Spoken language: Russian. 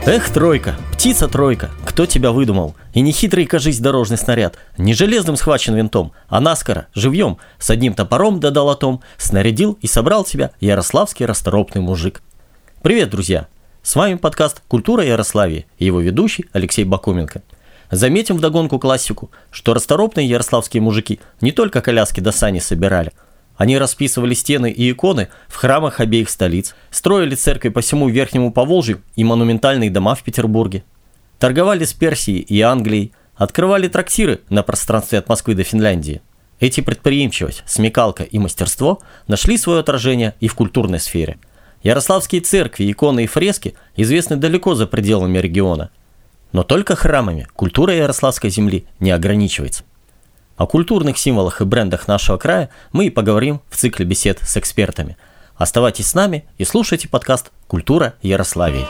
Эх, тройка, птица-тройка, кто тебя выдумал? И не хитрый, кажись, дорожный снаряд, не железным схвачен винтом, а наскоро, живьем, с одним топором да долотом, снарядил и собрал тебя ярославский расторопный мужик. Привет, друзья! С вами подкаст «Культура Ярославии» и его ведущий Алексей Бакуменко. Заметим вдогонку классику, что расторопные ярославские мужики не только коляски до сани собирали. Они расписывали стены и иконы в храмах обеих столиц, строили церкви по всему Верхнему Поволжью и монументальные дома в Петербурге, торговали с Персией и Англией, открывали трактиры на пространстве от Москвы до Финляндии. Эти предприимчивость, смекалка и мастерство нашли свое отражение и в культурной сфере. Ярославские церкви, иконы и фрески известны далеко за пределами региона. Но только храмами культура Ярославской земли не ограничивается. О культурных символах и брендах нашего края мы и поговорим в цикле бесед с экспертами. Оставайтесь с нами и слушайте подкаст «Культура Ярославии».